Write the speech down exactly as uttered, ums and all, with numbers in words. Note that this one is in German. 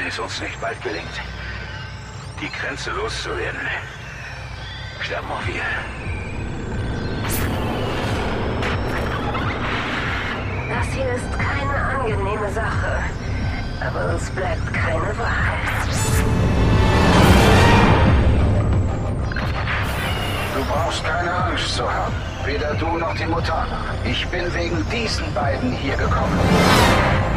es uns nicht bald gelingt, die Grenze loszuwerden, sterben auch wir. Das hier ist keine angenehme Sache, aber uns bleibt keine Wahl. Du brauchst keine Angst zu haben. Weder du noch die Mutaner. Ich bin wegen diesen beiden hier gekommen.